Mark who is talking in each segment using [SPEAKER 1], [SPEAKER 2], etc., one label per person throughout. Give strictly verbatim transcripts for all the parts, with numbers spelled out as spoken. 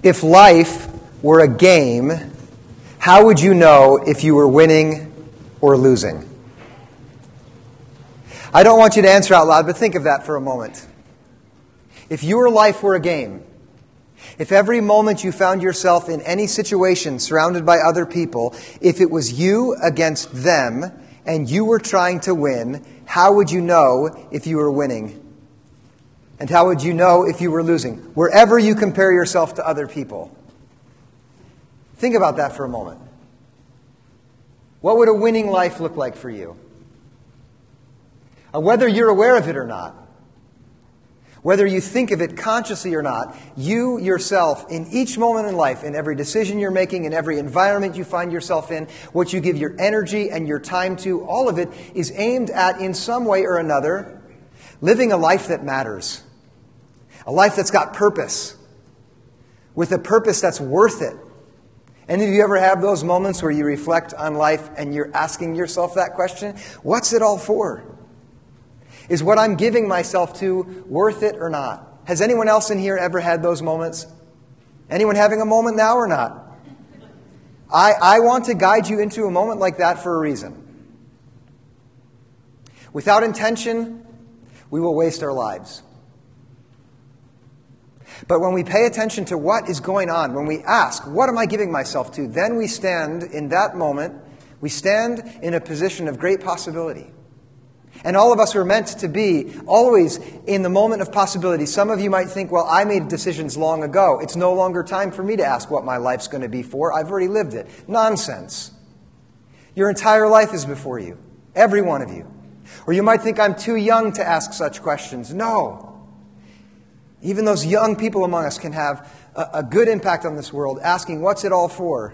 [SPEAKER 1] If life were a game, how would you know if you were winning or losing? I don't want you to answer out loud, but think of that for a moment. If your life were a game, if every moment you found yourself in any situation surrounded by other people, if it was you against them and you were trying to win, how would you know if you were winning? And how would you know if you were losing? Wherever you compare yourself to other people. Think about that for a moment. What would a winning life look like for you? Uh, whether you're aware of it or not, whether you think of it consciously or not, you yourself, in each moment in life, in every decision you're making, in every environment you find yourself in, what you give your energy and your time to, all of it is aimed at, in some way or another, living a life that matters. A life that's got purpose. With a purpose that's worth it. Any of you ever have those moments where you reflect on life and you're asking yourself that question? What's it all for? Is what I'm giving myself to worth it or not? Has anyone else in here ever had those moments? Anyone having a moment now or not? I, I want to guide you into a moment like that for a reason. Without intention, we will waste our lives. But when we pay attention to what is going on, when we ask, what am I giving myself to? Then we stand in that moment, we stand in a position of great possibility. And all of us were meant to be always in the moment of possibility. Some of you might think, well, I made decisions long ago. It's no longer time for me to ask what my life's going to be for. I've already lived it. Nonsense. Your entire life is before you. Every one of you. Or you might think I'm too young to ask such questions. No. Even those young people among us can have a, a good impact on this world, asking, what's it all for?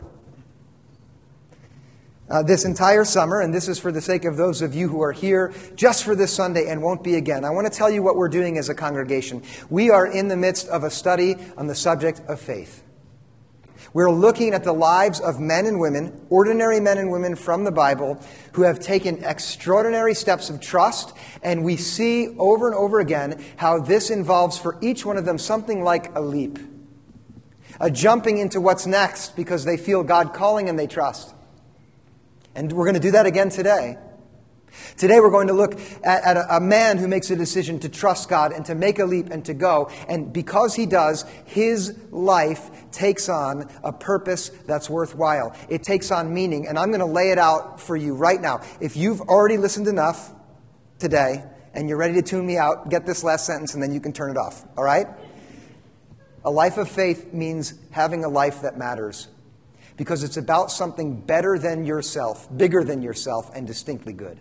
[SPEAKER 1] Uh, this entire summer, and this is for the sake of those of you who are here just for this Sunday and won't be again, I want to tell you what we're doing as a congregation. We are in the midst of a study on the subject of faith. We're looking at the lives of men and women, ordinary men and women from the Bible, who have taken extraordinary steps of trust, and we see over and over again how this involves for each one of them something like a leap. A jumping into what's next because they feel God calling and they trust. And we're going to do that again today. Today we're going to look at, at a, a man who makes a decision to trust God and to make a leap and to go. And because he does, his life takes on a purpose that's worthwhile. It takes on meaning. And I'm going to lay it out for you right now. If you've already listened enough today and you're ready to tune me out, get this last sentence and then you can turn it off. All right? A life of faith means having a life that matters. Because it's about something better than yourself, bigger than yourself, and distinctly good.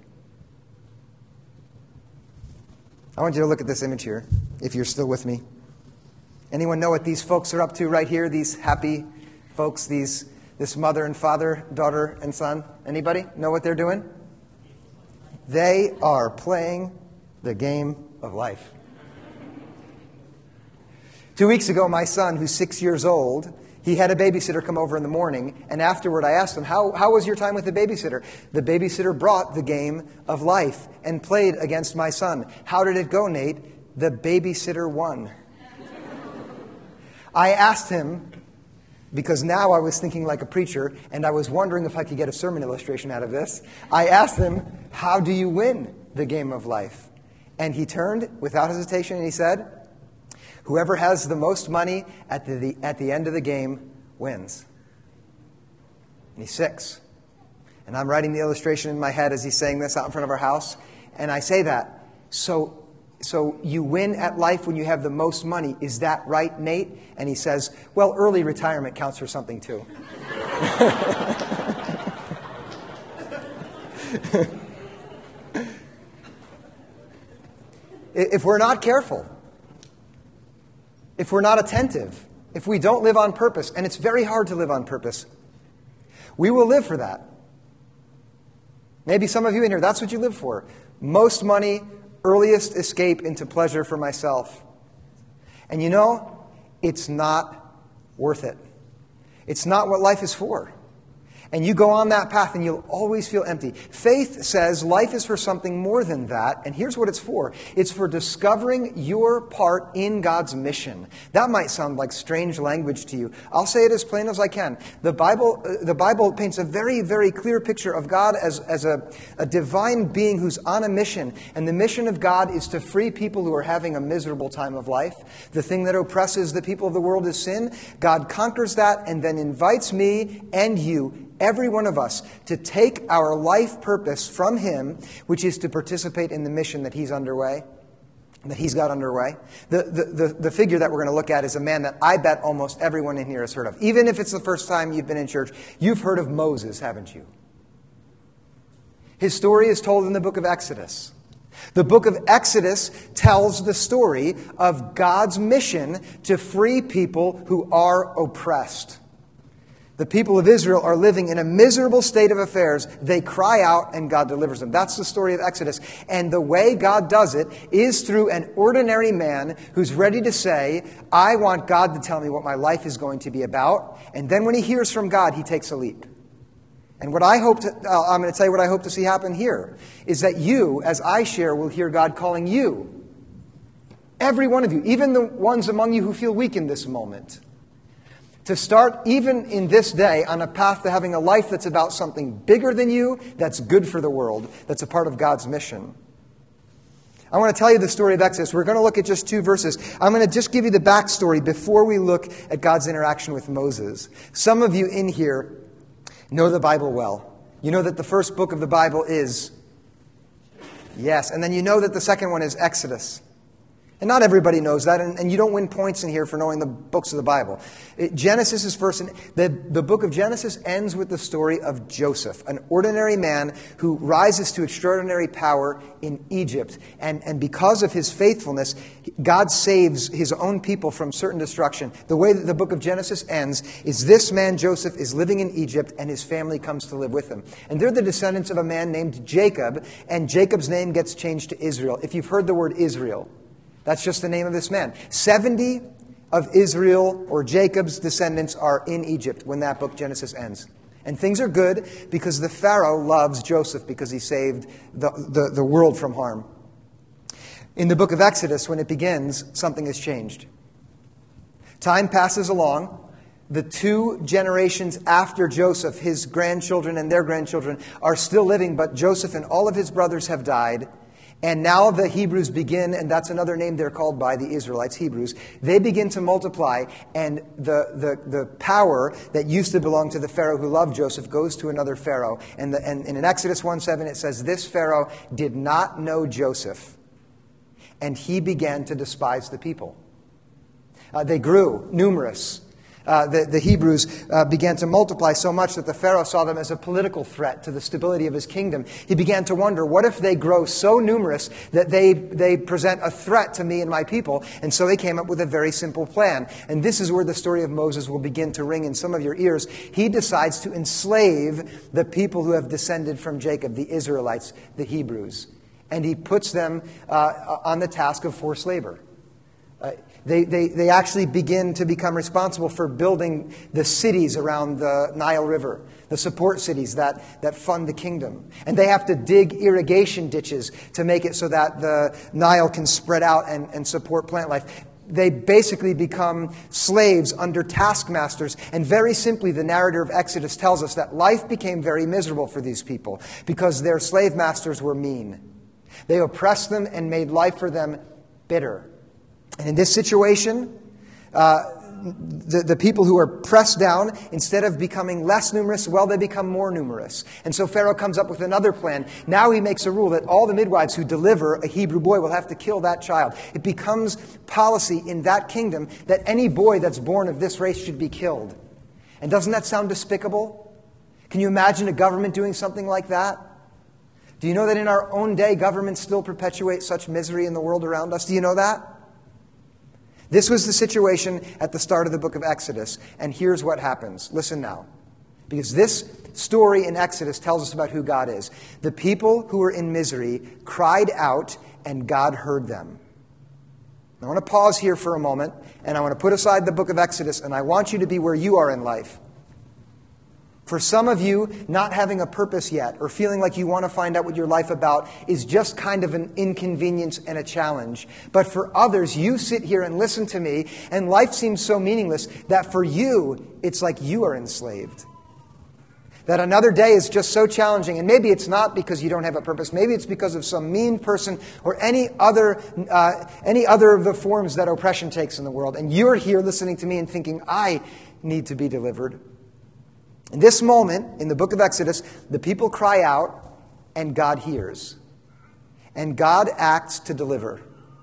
[SPEAKER 1] I want you to look at this image here, if you're still with me. Anyone know what these folks are up to right here? These happy folks, these this mother and father, daughter and son. Anybody know what they're doing? They are playing the game of life. Two weeks ago, my son, who's six years old, he had a babysitter come over in the morning, and afterward I asked him, how, how was your time with the babysitter? The babysitter brought the game of life and played against my son. How did it go, Nate? The babysitter won. I asked him, because now I was thinking like a preacher, and I was wondering if I could get a sermon illustration out of this. I asked him, how do you win the game of life? And he turned without hesitation and he said, whoever has the most money at the, the, at the end of the game wins. And he's six. And I'm writing the illustration in my head as he's saying this out in front of our house. And I say that. So, so you win at life when you have the most money. Is that right, Nate? And he says, well, early retirement counts for something too. If we're not careful, if we're not attentive, if we don't live on purpose, and it's very hard to live on purpose, we will live for that. Maybe some of you in here, that's what you live for. Most money, earliest escape into pleasure for myself. And you know, it's not worth it. It's not what life is for. And you go on that path and you'll always feel empty. Faith says life is for something more than that. And here's what it's for. It's for discovering your part in God's mission. That might sound like strange language to you. I'll say it as plain as I can. The Bible, uh, the Bible paints a very, very clear picture of God as, as a, a divine being who's on a mission. And the mission of God is to free people who are having a miserable time of life. The thing that oppresses the people of the world is sin. God conquers that and then invites me and you, every one of us, to take our life purpose from Him, which is to participate in the mission that He's underway, that He's got underway. The, the, the, the figure that we're going to look at is a man that I bet almost everyone in here has heard of. Even if it's the first time you've been in church, you've heard of Moses, haven't you? His story is told in the book of Exodus. The book of Exodus tells the story of God's mission to free people who are oppressed. The people of Israel are living in a miserable state of affairs. They cry out and God delivers them. That's the story of Exodus. And the way God does it is through an ordinary man who's ready to say, I want God to tell me what my life is going to be about. And then when he hears from God, he takes a leap. And what I hope to, uh, I'm going to tell you what I hope to see happen here is that you, as I share, will hear God calling you. Every one of you, even the ones among you who feel weak in this moment, to start, even in this day, on a path to having a life that's about something bigger than you, that's good for the world, that's a part of God's mission. I want to tell you the story of Exodus. We're going to look at just two verses. I'm going to just give you the backstory before we look at God's interaction with Moses. Some of you in here know the Bible well. You know that the first book of the Bible is, yes, and then you know that the second one is Exodus. And not everybody knows that, and, and you don't win points in here for knowing the books of the Bible. It, Genesis is first, and the, the book of Genesis ends with the story of Joseph, an ordinary man who rises to extraordinary power in Egypt. And, and because of his faithfulness, God saves his own people from certain destruction. The way that the book of Genesis ends is this man, Joseph, is living in Egypt, and his family comes to live with him. And they're the descendants of a man named Jacob, and Jacob's name gets changed to Israel. If you've heard the word Israel, that's just the name of this man. seventy of Israel or Jacob's descendants are in Egypt when that book, Genesis, ends. And things are good because the Pharaoh loves Joseph because he saved the, the, the world from harm. In the book of Exodus, when it begins, something has changed. Time passes along. The two generations after Joseph, his grandchildren and their grandchildren, are still living, but Joseph and all of his brothers have died. And now the Hebrews begin, and that's another name they're called by, the Israelites, Hebrews. They begin to multiply, and the, the, the power that used to belong to the Pharaoh who loved Joseph goes to another Pharaoh. And, the, and, and in Exodus one seven it says, this Pharaoh did not know Joseph, and he began to despise the people. Uh, they grew numerous. Uh, the, the Hebrews uh, began to multiply so much that the Pharaoh saw them as a political threat to the stability of his kingdom. He began to wonder, what if they grow so numerous that they, they present a threat to me and my people? And so he came up with a very simple plan. And this is where the story of Moses will begin to ring in some of your ears. He decides to enslave the people who have descended from Jacob, the Israelites, the Hebrews. And he puts them uh, on the task of forced labor. Uh, They, they, they actually begin to become responsible for building the cities around the Nile River, the support cities that, that fund the kingdom. And they have to dig irrigation ditches to make it so that the Nile can spread out and, and support plant life. They basically become slaves under taskmasters. And very simply, the narrative of Exodus tells us that life became very miserable for these people because their slave masters were mean. They oppressed them and made life for them bitter. And in this situation, uh, the, the people who are pressed down, instead of becoming less numerous, well, they become more numerous. And so Pharaoh comes up with another plan. Now he makes a rule that all the midwives who deliver a Hebrew boy will have to kill that child. It becomes policy in that kingdom that any boy that's born of this race should be killed. And doesn't that sound despicable? Can you imagine a government doing something like that? Do you know that in our own day, governments still perpetuate such misery in the world around us? Do you know that? This was the situation at the start of the book of Exodus, and here's what happens. Listen now, because this story in Exodus tells us about who God is. The people who were in misery cried out, and God heard them. I want to pause here for a moment, and I want to put aside the book of Exodus, and I want you to be where you are in life. For some of you, not having a purpose yet or feeling like you want to find out what your life about is just kind of an inconvenience and a challenge. But for others, you sit here and listen to me, and life seems so meaningless that for you, it's like you are enslaved. That another day is just so challenging, and maybe it's not because you don't have a purpose. Maybe it's because of some mean person or any other uh, any other of the forms that oppression takes in the world. And you're here listening to me and thinking, I need to be delivered. In this moment, in the book of Exodus, the people cry out, and God hears. And God acts to deliver.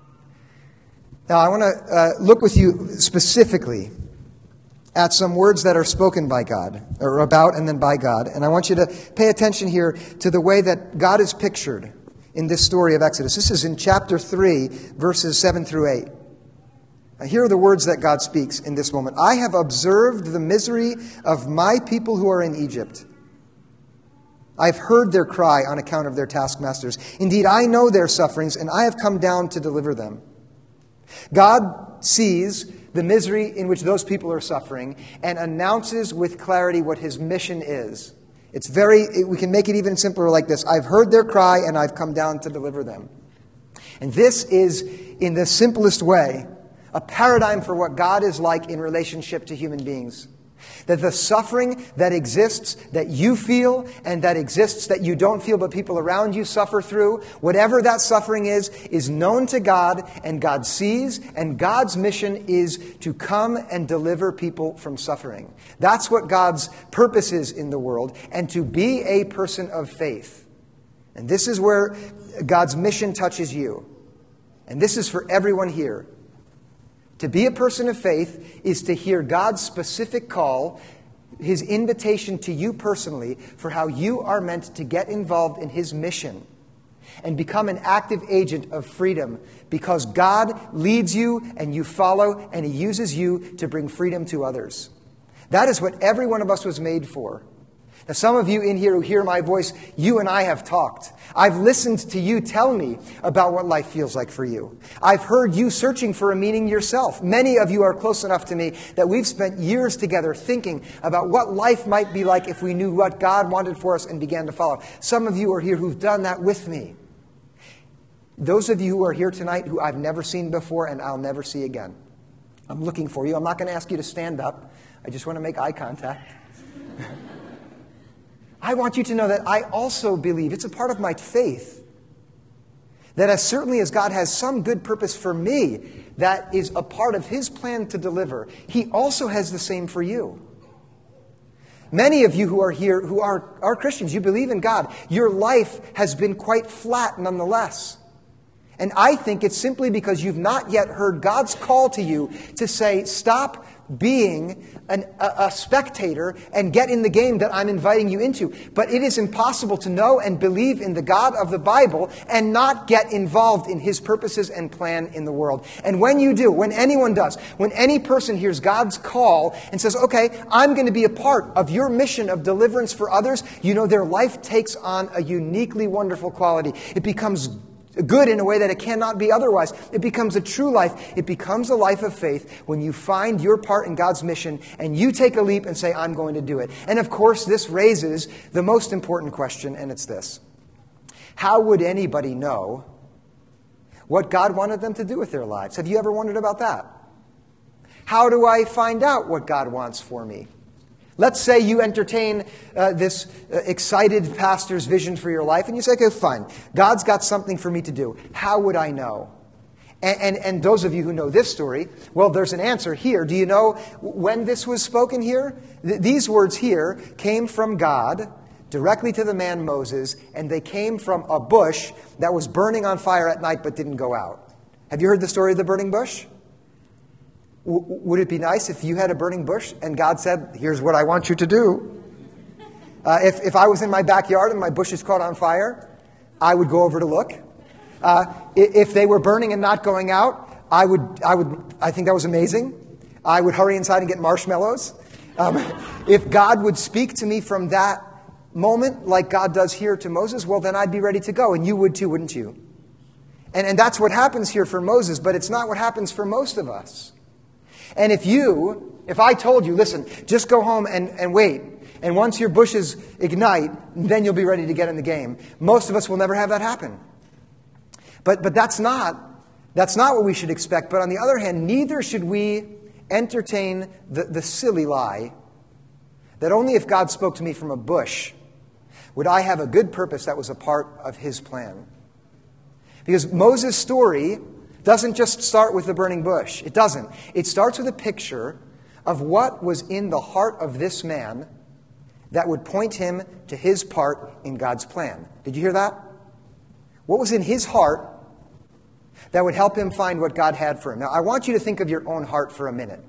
[SPEAKER 1] Now, I want to uh, look with you specifically at some words that are spoken by God, or about and then by God. And I want you to pay attention here to the way that God is pictured in this story of Exodus. This is in chapter three, verses seven through eight. Now, here are the words that God speaks in this moment. I have observed the misery of my people who are in Egypt. I've heard their cry on account of their taskmasters. Indeed, I know their sufferings, and I have come down to deliver them. God sees the misery in which those people are suffering and announces with clarity what his mission is. It's very, we can make it even simpler like this. I've heard their cry, and I've come down to deliver them. And this is, in the simplest way, a paradigm for what God is like in relationship to human beings. That the suffering that exists, that you feel, and that exists that you don't feel, but people around you suffer through, whatever that suffering is, is known to God, and God sees, and God's mission is to come and deliver people from suffering. That's what God's purpose is in the world, and to be a person of faith. And this is where God's mission touches you. And this is for everyone here. To be a person of faith is to hear God's specific call, his invitation to you personally for how you are meant to get involved in his mission and become an active agent of freedom because God leads you and you follow and he uses you to bring freedom to others. That is what every one of us was made for. Now, some of you in here who hear my voice, you and I have talked. I've listened to you tell me about what life feels like for you. I've heard you searching for a meaning yourself. Many of you are close enough to me that we've spent years together thinking about what life might be like if we knew what God wanted for us and began to follow. Some of you are here who've done that with me. Those of you who are here tonight who I've never seen before and I'll never see again. I'm looking for you. I'm not going to ask you to stand up. I just want to make eye contact. I want you to know that I also believe, it's a part of my faith, that as certainly as God has some good purpose for me that is a part of his plan to deliver, he also has the same for you. Many of you who are here, who are, are Christians, you believe in God, your life has been quite flat nonetheless. And I think it's simply because you've not yet heard God's call to you to say, stop being an, a, a spectator and get in the game that I'm inviting you into. But it is impossible to know and believe in the God of the Bible and not get involved in his purposes and plan in the world. And when you do, when anyone does, when any person hears God's call and says, okay, I'm going to be a part of your mission of deliverance for others, you know their life takes on a uniquely wonderful quality. It becomes good in a way that it cannot be otherwise. It becomes a true life. It becomes a life of faith when you find your part in God's mission and you take a leap and say, I'm going to do it. And of course, this raises the most important question, and it's this. How would anybody know what God wanted them to do with their lives? Have you ever wondered about that? How do I find out what God wants for me? Let's say you entertain uh, this uh, excited pastor's vision for your life, and you say, okay, fine. God's got something for me to do. How would I know? And, and, and those of you who know this story, well, there's an answer here. Do you know when this was spoken here? Th- these words here came from God directly to the man Moses, and they came from a bush that was burning on fire at night but didn't go out. Have you heard the story of the burning bush? Would it be nice if you had a burning bush and God said, here's what I want you to do? Uh, if, if I was in my backyard and my bush is caught on fire, I would go over to look. Uh, if they were burning and not going out, I would, I would, I think that was amazing. I would hurry inside and get marshmallows. Um, if God would speak to me from that moment, like God does here to Moses, well, then I'd be ready to go. And you would too, wouldn't you? And, and that's what happens here for Moses, but it's not what happens for most of us. And if you, if I told you, listen, just go home and, and wait, And once your bushes ignite, then you'll be ready to get in the game. Most of us will never have that happen. But but that's not that's not what we should expect. But on the other hand, neither should we entertain the, the silly lie that only if God spoke to me from a bush would I have a good purpose that was a part of his plan. Because Moses' story doesn't just start with the burning bush. It doesn't. It starts with a picture of what was in the heart of this man that would point him to his part in God's plan. Did you hear that? What was in his heart that would help him find what God had for him? Now, I want you to think of your own heart for a minute.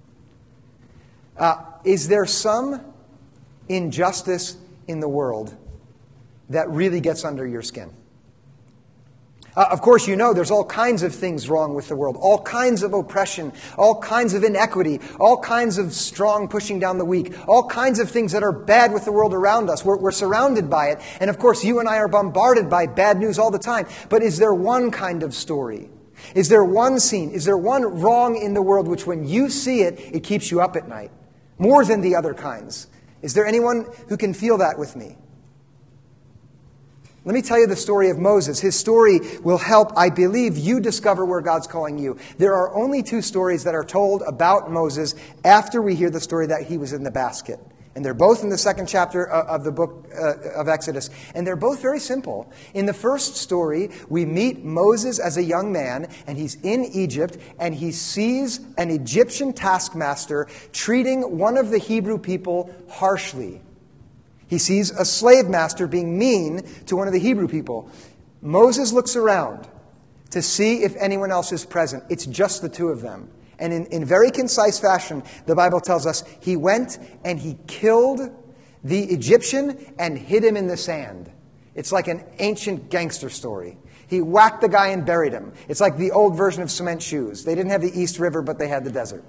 [SPEAKER 1] Uh, is there some injustice in the world that really gets under your skin? Uh, of course, you know there's all kinds of things wrong with the world, all kinds of oppression, all kinds of inequity, all kinds of strong pushing down the weak, all kinds of things that are bad with the world around us. We're, we're surrounded by it. And of course, you and I are bombarded by bad news all the time. But is there one kind of story? Is there one scene? Is there one wrong in the world which when you see it, it keeps you up at night? More than the other kinds. Is there anyone who can feel that with me? Let me tell you the story of Moses. His story will help, I believe, you discover where God's calling you. There are only two stories that are told about Moses after we hear the story that he was in the basket. And they're both in the second chapter of the book of Exodus. And they're both very simple. In the first story, we meet Moses as a young man, and he's in Egypt, and he sees an Egyptian taskmaster treating one of the Hebrew people harshly. He sees a slave master being mean to one of the Hebrew people. Moses looks around to see if anyone else is present. It's just the two of them. And in, in very concise fashion, the Bible tells us he went and he killed the Egyptian and hid him in the sand. It's like an ancient gangster story. He whacked the guy and buried him. It's like the old version of cement shoes. They didn't have the East River, but they had the desert.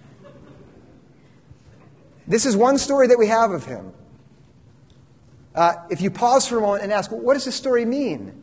[SPEAKER 1] This is one story that we have of him. Uh, if you pause for a moment and ask, well, what does this story mean?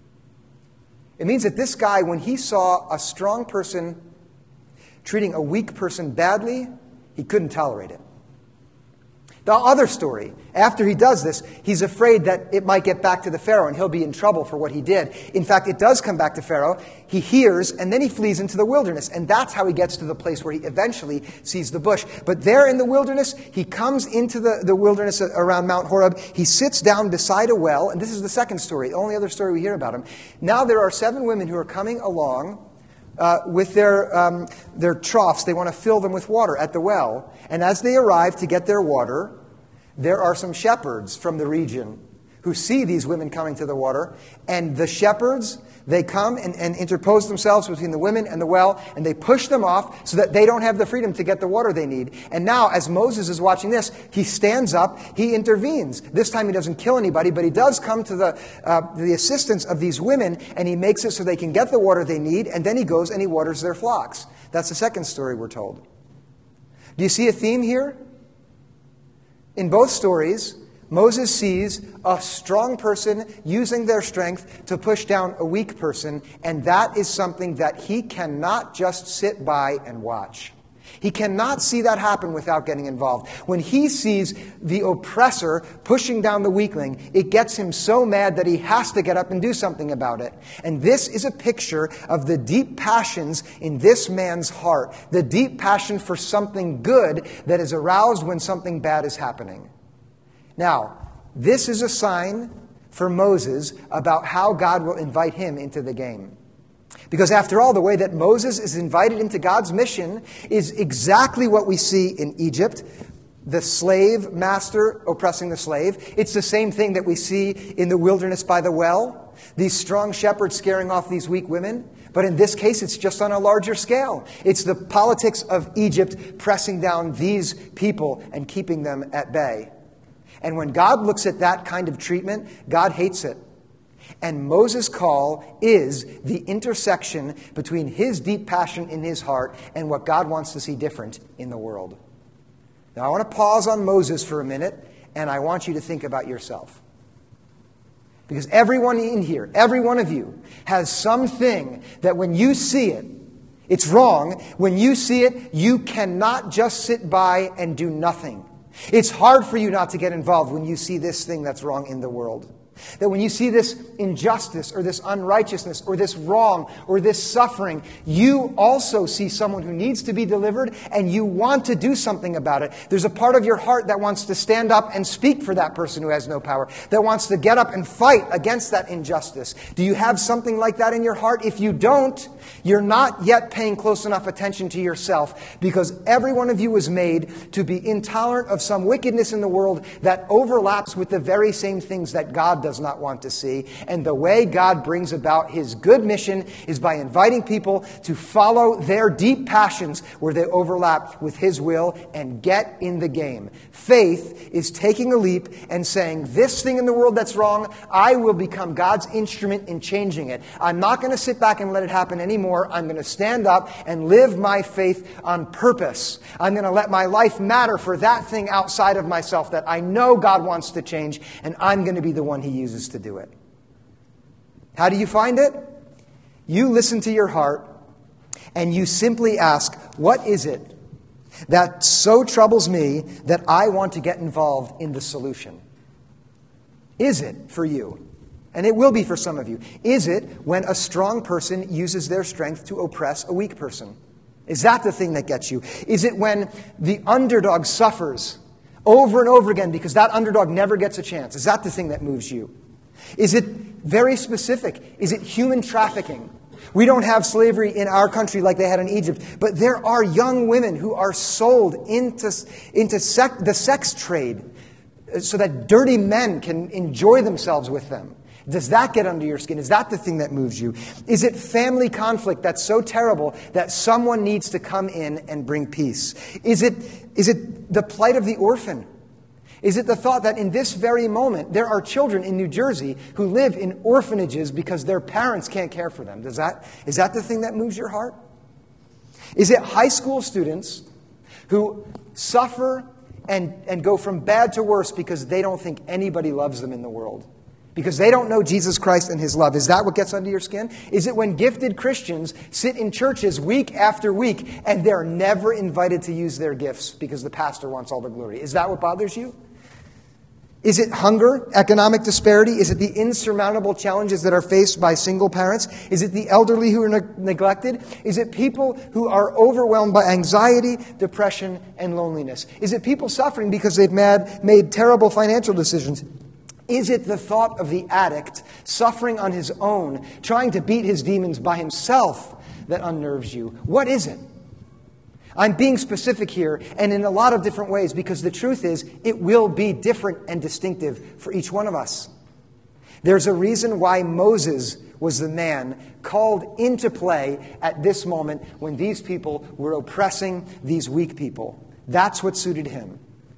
[SPEAKER 1] It means that this guy, when he saw a strong person treating a weak person badly, he couldn't tolerate it. The other story, after he does this, he's afraid that it might get back to the Pharaoh and he'll be in trouble for what he did. In fact, it does come back to Pharaoh. He hears, and then he flees into the wilderness. And that's how he gets to the place where he eventually sees the bush. But there in the wilderness, he comes into the, the wilderness around Mount Horeb. He sits down beside a well. And this is the second story, the only other story we hear about him. Now there are seven women who are coming along Uh, with their um, their troughs. They want to fill them with water at the well. And as they arrive to get their water, there are some shepherds from the region who see these women coming to the water. And the shepherds, they come and, and interpose themselves between the women and the well, and they push them off so that they don't have the freedom to get the water they need. And now, as Moses is watching this, he stands up, he intervenes. This time he doesn't kill anybody, but he does come to the, uh, the assistance of these women, and he makes it so they can get the water they need, and then he goes and he waters their flocks. That's the second story we're told. Do you see a theme here? In both stories, Moses sees a strong person using their strength to push down a weak person, and that is something that he cannot just sit by and watch. He cannot see that happen without getting involved. When he sees the oppressor pushing down the weakling, it gets him so mad that he has to get up and do something about it. And this is a picture of the deep passions in this man's heart, the deep passion for something good that is aroused when something bad is happening. Now, this is a sign for Moses about how God will invite him into the game. Because after all, the way that Moses is invited into God's mission is exactly what we see in Egypt, the slave master oppressing the slave. It's the same thing that we see in the wilderness by the well, these strong shepherds scaring off these weak women. But in this case, it's just on a larger scale. It's the politics of Egypt pressing down these people and keeping them at bay. And when God looks at that kind of treatment, God hates it. And Moses' call is the intersection between his deep passion in his heart and what God wants to see different in the world. Now, I want to pause on Moses for a minute, and I want you to think about yourself. Because everyone in here, every one of you, has something that when you see it, it's wrong. When you see it, you cannot just sit by and do nothing. It's hard for you not to get involved when you see this thing that's wrong in the world. That when you see this injustice or this unrighteousness or this wrong or this suffering, you also see someone who needs to be delivered and you want to do something about it. There's a part of your heart that wants to stand up and speak for that person who has no power, that wants to get up and fight against that injustice. Do you have something like that in your heart? If you don't, you're not yet paying close enough attention to yourself, because every one of you was made to be intolerant of some wickedness in the world that overlaps with the very same things that God does not want to see. And the way God brings about His good mission is by inviting people to follow their deep passions where they overlap with His will and get in the game. Faith is taking a leap and saying, this thing in the world that's wrong, I will become God's instrument in changing it. I'm not going to sit back and let it happen anymore. I'm going to stand up and live my faith on purpose. I'm going to let my life matter for that thing outside of myself that I know God wants to change, and I'm going to be the one He uses to do it. How do you find it? You listen to your heart and you simply ask, what is it that so troubles me that I want to get involved in the solution? Is it for you? And it will be for some of you. Is it when a strong person uses their strength to oppress a weak person? Is that the thing that gets you? Is it when the underdog suffers over and over again because that underdog never gets a chance? Is that the thing that moves you? Is it very specific? Is it human trafficking? We don't have slavery in our country like they had in Egypt, but there are young women who are sold into, into sec, the sex trade so that dirty men can enjoy themselves with them. Does that get under your skin? Is that the thing that moves you? Is it family conflict that's so terrible that someone needs to come in and bring peace? Is it, is it the plight of the orphan? Is it the thought that in this very moment there are children in New Jersey who live in orphanages because their parents can't care for them? Does that, is that the thing that moves your heart? Is it high school students who suffer and, and go from bad to worse because they don't think anybody loves them in the world? Because they don't know Jesus Christ and His love. Is that what gets under your skin? Is it when gifted Christians sit in churches week after week and they're never invited to use their gifts because the pastor wants all the glory? Is that what bothers you? Is it hunger, economic disparity? Is it the insurmountable challenges that are faced by single parents? Is it the elderly who are ne- neglected? Is it people who are overwhelmed by anxiety, depression, and loneliness? Is it people suffering because they've mad, made terrible financial decisions? Is it the thought of the addict suffering on his own, trying to beat his demons by himself that unnerves you? What is it? I'm being specific here and in a lot of different ways because the truth is it will be different and distinctive for each one of us. There's a reason why Moses was the man called into play at this moment when these people were oppressing these weak people. That's what suited him.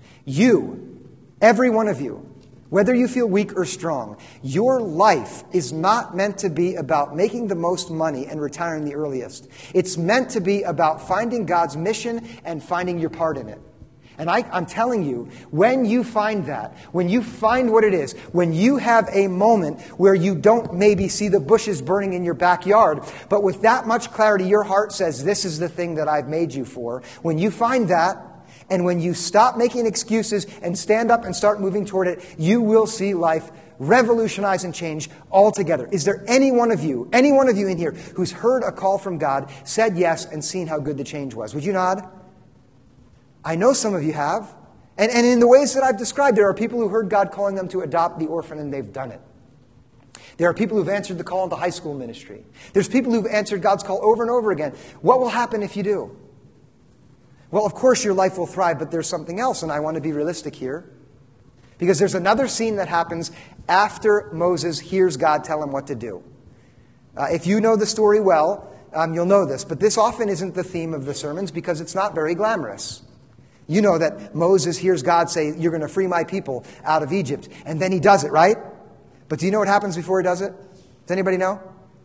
[SPEAKER 1] You, every one of you, whether you feel weak or strong, your life is not meant to be about making the most money and retiring the earliest. It's meant to be about finding God's mission and finding your part in it. And I, I'm telling you, when you find that, when you find what it is, when you have a moment where you don't maybe see the bushes burning in your backyard, but with that much clarity, your heart says, this is the thing that I've made you for. When you find that, and when you stop making excuses and stand up and start moving toward it, you will see life revolutionize and change altogether. Is there any one of you, any one of you in here who's heard a call from God, said yes, and seen how good the change was? Would you nod? I know some of you have. And, and in the ways that I've described, there are people who heard God calling them to adopt the orphan, and they've done it. There are people who've answered the call into high school ministry. There's people who've answered God's call over and over again. What will happen if you do? Well, of course your life will thrive, but there's something else, and I want to be realistic here. Because there's another scene that happens after Moses hears God tell him what to do. Uh, if you know the story well, um, you'll know this, but this often isn't the theme of the sermons because it's not very glamorous. You know that Moses hears God say, you're going to free my people out of Egypt, and then he does it, right? But do you know what happens before he does it? Does anybody know?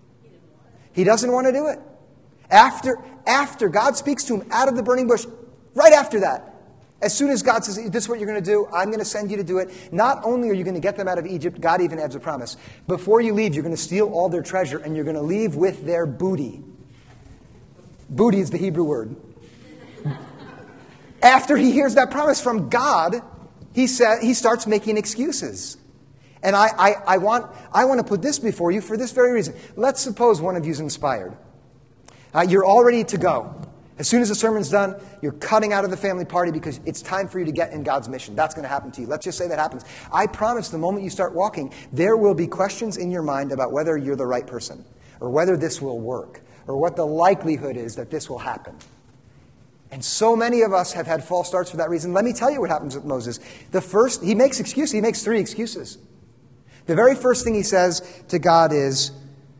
[SPEAKER 1] He doesn't want to do it. After, after God speaks to him out of the burning bush, right after that, as soon as God says, this is what you're going to do, I'm going to send you to do it, not only are you going to get them out of Egypt, God even adds a promise. Before you leave, you're going to steal all their treasure, and you're going to leave with their booty. Booty is the Hebrew word. After he hears that promise from God, he sa- he starts making excuses. And I, I, I, want, I want to put this before you for this very reason. Let's suppose one of you is inspired. Uh, you're all ready to go. As soon as the sermon's done, you're cutting out of the family party because it's time for you to get in God's mission. That's going to happen to you. Let's just say that happens. I promise the moment you start walking, there will be questions in your mind about whether you're the right person, or whether this will work, or what the likelihood is that this will happen. And so many of us have had false starts for that reason. Let me tell you what happens with Moses. The first, he makes excuses. He makes three excuses. The very first thing he says to God is,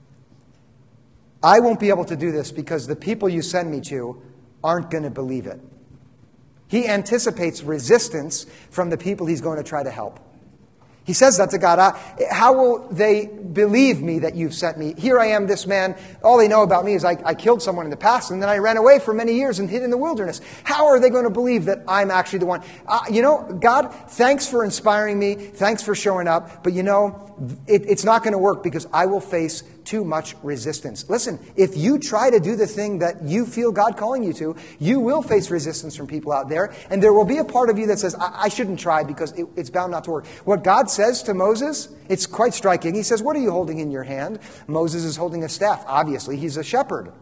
[SPEAKER 1] I won't be able to do this because the people you send me to aren't going to believe it. He anticipates resistance from the people he's going to try to help. He says that to God. I, how will they believe me that you've sent me? Here I am, this man. All they know about me is I, I killed someone in the past, and then I ran away for many years and hid in the wilderness. How are they going to believe that I'm actually the one? Uh, you know, God, thanks for inspiring me. Thanks for showing up. But you know, it, it's not going to work because I will face too much resistance. Listen, if you try to do the thing that you feel God calling you to, you will face resistance from people out there. And there will be a part of you that says, I, I shouldn't try because it, it's bound not to work. What God says to Moses, it's quite striking. He says, what are you holding in your hand? Moses is holding a staff. Obviously, he's a shepherd.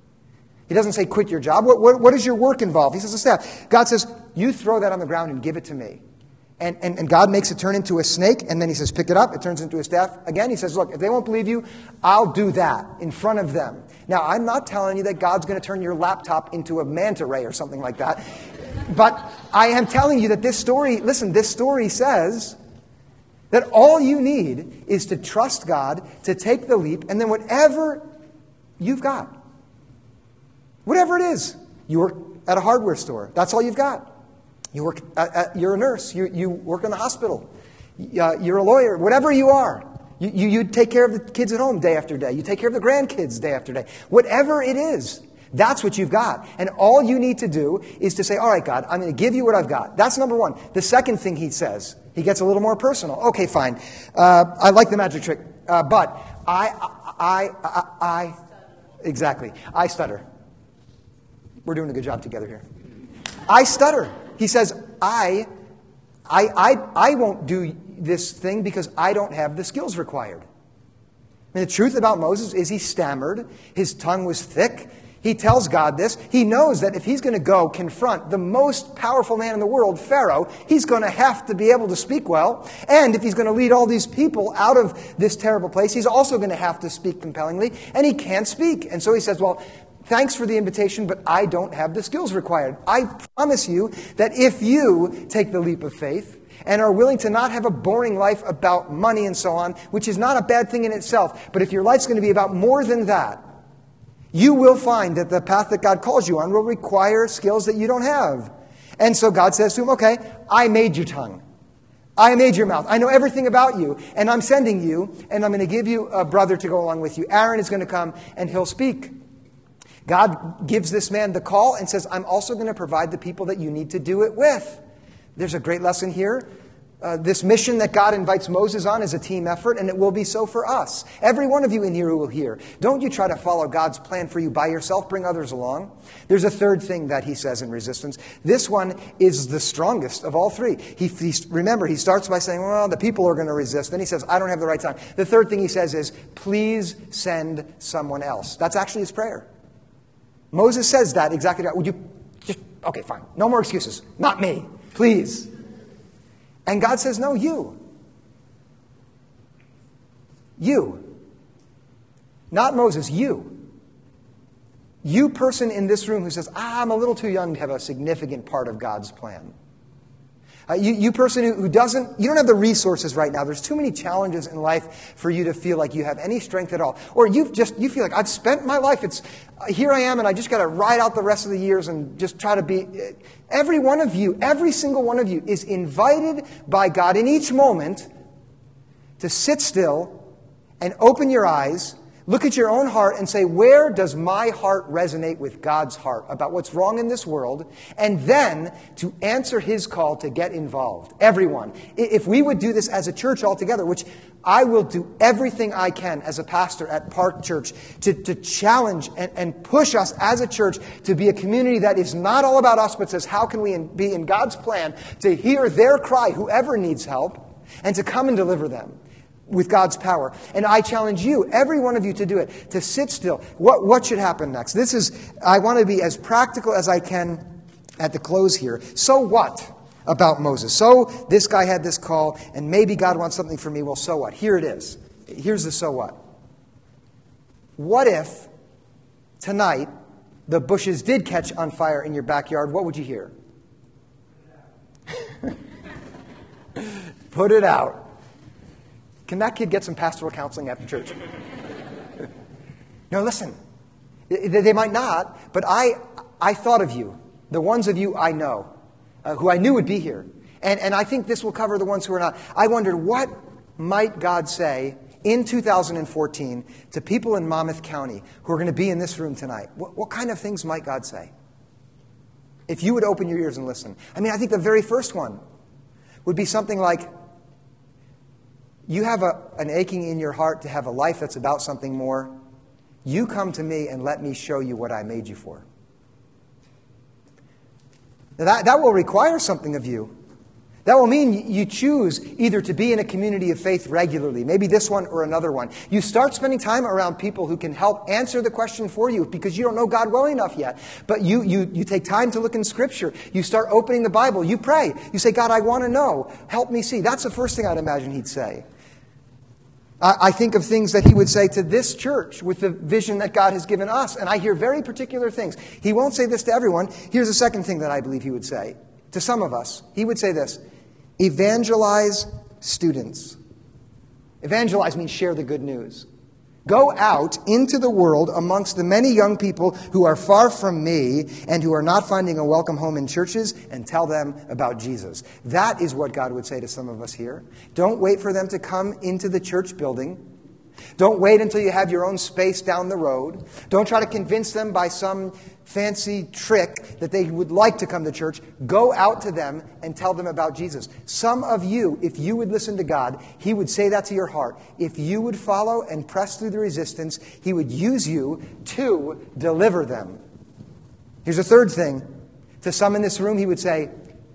[SPEAKER 1] He doesn't say, quit your job. What, what, what does your work involve? He says, a staff. God says, you throw that on the ground and give it to me. And, and, and God makes it turn into a snake, and then he says, pick it up. It turns into a staff. Again, he says, look, if they won't believe you, I'll do that in front of them. Now, I'm not telling you that God's going to turn your laptop into a manta ray or something like that. But I am telling you that this story, listen, this story says that all you need is to trust God, to take the leap, and then whatever you've got, whatever it is, you work at a hardware store. That's all you've got. You work. At, at, you're a nurse. You, you work in the hospital. Uh, you're a lawyer. Whatever you are, you, you, you take care of the kids at home day after day. You take care of the grandkids day after day. Whatever it is, that's what you've got. And all you need to do is to say, all right, God, I'm going to give you what I've got. That's number one. The second thing he says, he gets a little more personal. Okay, fine. Uh, I like the magic trick, uh, but I, I, I, I, I, exactly. I stutter. We're doing a good job together here. I stutter. He says, I, I, I, I won't do this thing because I don't have the skills required. And the truth about Moses is he stammered. His tongue was thick. He tells God this. He knows that if he's going to go confront the most powerful man in the world, Pharaoh, he's going to have to be able to speak well. And if he's going to lead all these people out of this terrible place, he's also going to have to speak compellingly. And he can't speak. And so he says, well, thanks for the invitation, but I don't have the skills required. I promise you that if you take the leap of faith and are willing to not have a boring life about money and so on, which is not a bad thing in itself, but if your life's going to be about more than that, you will find that the path that God calls you on will require skills that you don't have. And so God says to him, okay, I made your tongue. I made your mouth. I know everything about you, and I'm sending you, and I'm going to give you a brother to go along with you. Aaron is going to come, and he'll speak. God gives this man the call and says, I'm also going to provide the people that you need to do it with. There's a great lesson here. Uh, this mission that God invites Moses on is a team effort, and it will be so for us. Every one of you in here who will hear. Don't you try to follow God's plan for you by yourself. Bring others along. There's a third thing that he says in resistance. This one is the strongest of all three. He, he Remember, he starts by saying, well, the people are going to resist. Then he says, I don't have the right time. The third thing he says is, please send someone else. That's actually his prayer. Moses says that exactly right. Would you just, okay, fine. No more excuses. Not me. Please. And God says, no, you. You. Not Moses, you. You person in this room who says, ah, I'm a little too young to have a significant part of God's plan. Uh, you, you person who, who doesn't, you don't have the resources right now. There's too many challenges in life for you to feel like you have any strength at all. Or you've just, you feel like I've spent my life, it's, uh, here I am and I just got to ride out the rest of the years and just try to be. Uh, every one of you, every single one of you is invited by God in each moment to sit still and open your eyes, Look at your own heart and say, where does my heart resonate with God's heart about what's wrong in this world? And then to answer his call to get involved. Everyone. If we would do this as a church altogether, which I will do everything I can as a pastor at Park Church to, to challenge and, and push us as a church to be a community that is not all about us, but says, how can we be in God's plan to hear their cry, whoever needs help, and to come and deliver them with God's power. And I challenge you, every one of you, to do it, to sit still. What, what should happen next? This is, I want to be as practical as I can at the close here. So what about Moses? So this guy had this call, and maybe God wants something from me. Well, so what? Here it is. Here's the so what. What if tonight the bushes did catch on fire in your backyard? What would you hear? Put it out. Can that kid get some pastoral counseling after church? No, listen. They might not, but I I thought of you, the ones of you I know, uh, who I knew would be here. And, and I think this will cover the ones who are not. I wondered, what might God say in two thousand fourteen to people in Monmouth County who are going to be in this room tonight? What, what kind of things might God say? If you would open your ears and listen. I mean, I think the very first one would be something like, you have a, an aching in your heart to have a life that's about something more. You come to me and let me show you what I made you for. Now that, that will require something of you. That will mean you choose either to be in a community of faith regularly, maybe this one or another one. You start spending time around people who can help answer the question for you because you don't know God well enough yet. But you, you, you take time to look in Scripture. You start opening the Bible. You pray. You say, God, I want to know. Help me see. That's the first thing I'd imagine he'd say. I think of things that he would say to this church with the vision that God has given us. And I hear very particular things. He won't say this to everyone. Here's a second thing that I believe he would say. To some of us, he would say this: evangelize students. Evangelize means share the good news. Go out into the world amongst the many young people who are far from me and who are not finding a welcome home in churches, and tell them about Jesus. That is what God would say to some of us here. Don't wait for them to come into the church building. Don't wait until you have your own space down the road. Don't try to convince them by some fancy trick that they would like to come to church. Go out to them and tell them about Jesus. Some of you, if you would listen to God, he would say that to your heart. If you would follow and press through the resistance, he would use you to deliver them. Here's a third thing. To some in this room, he would say,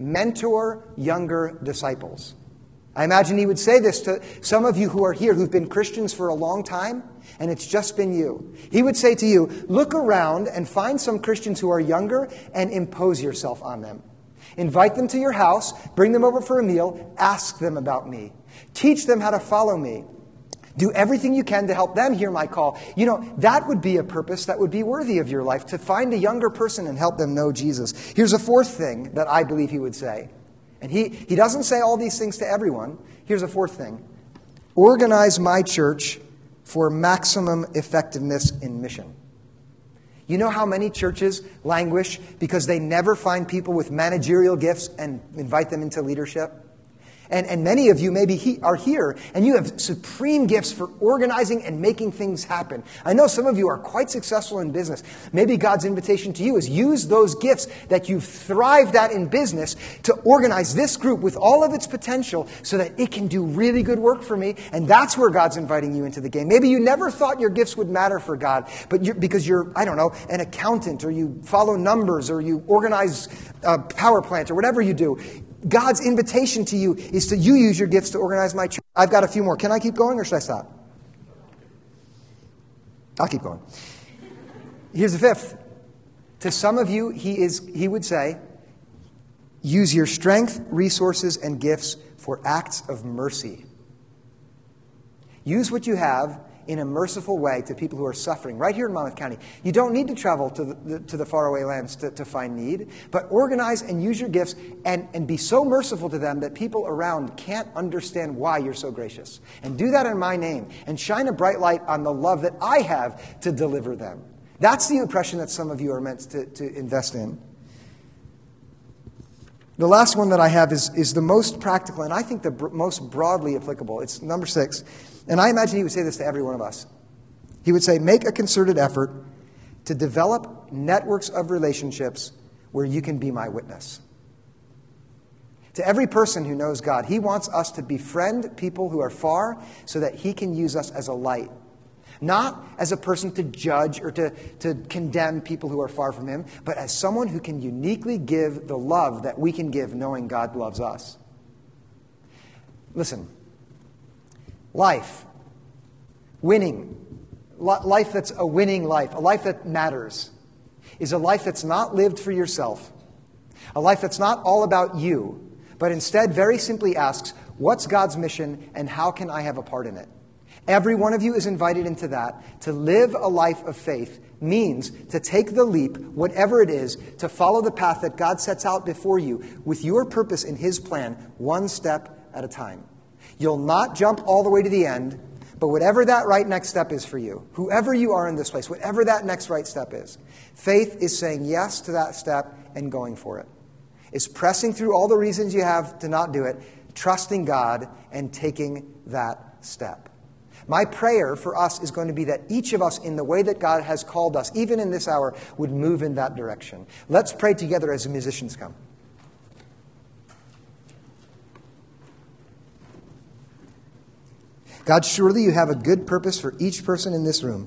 [SPEAKER 1] mentor younger disciples. I imagine he would say this to some of you who are here who've been Christians for a long time, and it's just been you. He would say to you, look around and find some Christians who are younger and impose yourself on them. Invite them to your house, bring them over for a meal, ask them about me. Teach them how to follow me. Do everything you can to help them hear my call. You know, that would be a purpose that would be worthy of your life, to find a younger person and help them know Jesus. Here's a fourth thing that I believe he would say. And he, he doesn't say all these things to everyone. Here's a fourth thing. Organize my church for maximum effectiveness in mission. You know how many churches languish because they never find people with managerial gifts and invite them into leadership? And, and many of you maybe he, are here, and you have supreme gifts for organizing and making things happen. I know some of you are quite successful in business. Maybe God's invitation to you is use those gifts that you've thrived at in business to organize this group with all of its potential so that it can do really good work for me. And that's where God's inviting you into the game. Maybe you never thought your gifts would matter for God, but you're, because you're, I don't know, an accountant, or you follow numbers, or you organize a power plant, or whatever you do. God's invitation to you is to you use your gifts to organize my church. I've got a few more. Can I keep going or should I stop? I'll keep going. Here's the fifth. To some of you, he is he would say, use your strength, resources, and gifts for acts of mercy. Use what you have in a merciful way to people who are suffering right here in Monmouth County. You don't need to travel to the, the, to the faraway lands to, to find need, but organize and use your gifts and, and be so merciful to them that people around can't understand why you're so gracious. And do that in my name, and shine a bright light on the love that I have to deliver them. That's the impression that some of you are meant to, to invest in. The last one that I have is, is the most practical, and I think the br- most broadly applicable. It's number six. And I imagine he would say this to every one of us. He would say, make a concerted effort to develop networks of relationships where you can be my witness. To every person who knows God, he wants us to befriend people who are far so that he can use us as a light. Not as a person to judge or to, to condemn people who are far from him, but as someone who can uniquely give the love that we can give knowing God loves us. Listen, life, winning, life that's a winning life, a life that matters, is a life that's not lived for yourself, a life that's not all about you, but instead very simply asks, what's God's mission and how can I have a part in it? Every one of you is invited into that. To live a life of faith means to take the leap, whatever it is, to follow the path that God sets out before you with your purpose in his plan, one step at a time. You'll not jump all the way to the end, but whatever that right next step is for you, whoever you are in this place, whatever that next right step is, faith is saying yes to that step and going for it. It's pressing through all the reasons you have to not do it, trusting God, and taking that step. My prayer for us is going to be that each of us, in the way that God has called us, even in this hour, would move in that direction. Let's pray together as the musicians come. God, surely you have a good purpose for each person in this room.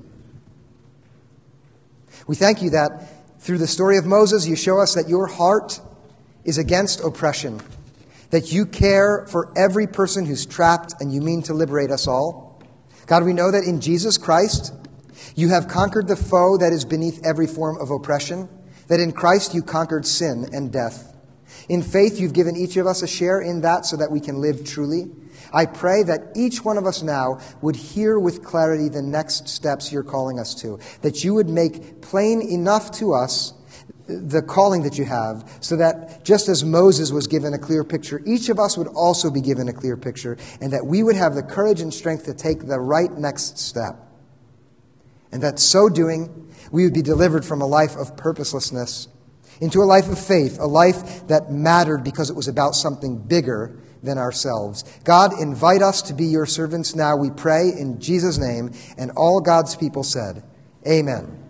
[SPEAKER 1] We thank you that through the story of Moses, you show us that your heart is against oppression, that you care for every person who's trapped and you mean to liberate us all. God, we know that in Jesus Christ, you have conquered the foe that is beneath every form of oppression, that in Christ you conquered sin and death. In faith, you've given each of us a share in that so that we can live truly. I pray that each one of us now would hear with clarity the next steps you're calling us to, that you would make plain enough to us the calling that you have, so that just as Moses was given a clear picture, each of us would also be given a clear picture, and that we would have the courage and strength to take the right next step. And that so doing, we would be delivered from a life of purposelessness into a life of faith, a life that mattered because it was about something bigger than ourselves. God, invite us to be your servants now, we pray in Jesus' name, and all God's people said, Amen.